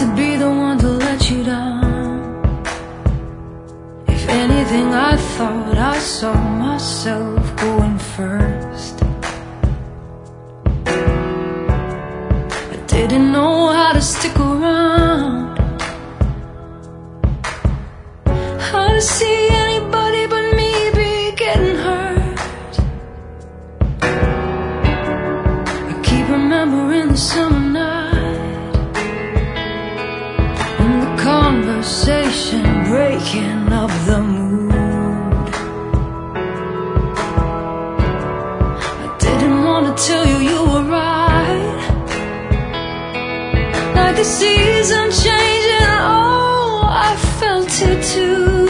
be the one to let you down. If anything, I thought I saw myself going first. I didn't know how to stick around, how to see anybody but me be getting hurt. I keep remembering the summer night, and the conversation breaking up the mood. I didn't want to tell you you were right, like the season changing. Oh, I felt it too.